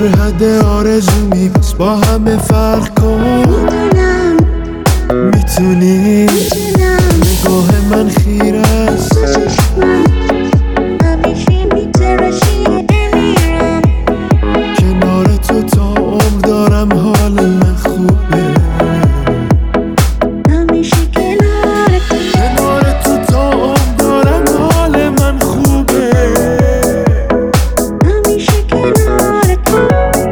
حد آرزومی پس با همه فرق کن. میتونی نگاه من خیره است، همیشه میتراشی بمیرم. کنار تو تا عمر دارم حال من خوبه. همیشه کنار تو تا عمر دارم حال من خوبه. همیشه کنار تو.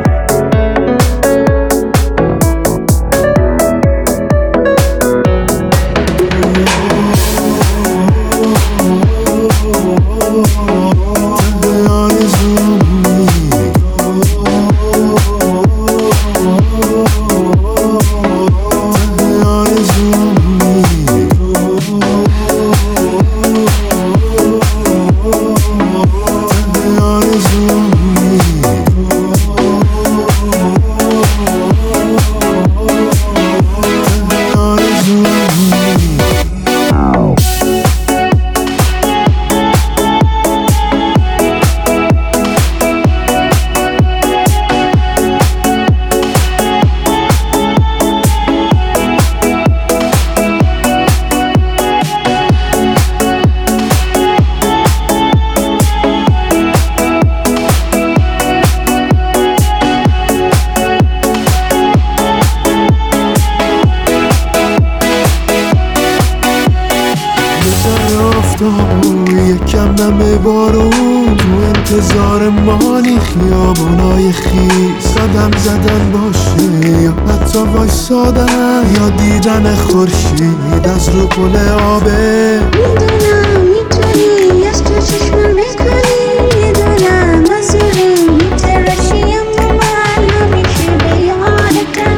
یکم نم بارون تو انتظار مانی، خیابونای خیس قدم زدن باشه یا حتی وایسادن یا دیدن خورشید از رو پل آبه. میدونم میتونی از تو چشمم بکنی، میدونم مسئولی میتراشی اما من همیشه به یادتم،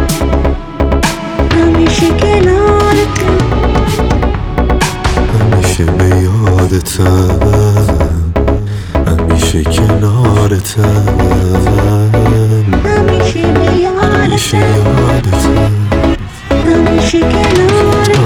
همیشه کنارتم. همیشه به یادتم، همیشه کنارتم، همیشه به یادتم، همیشه یادتم، همیشه کنارتم.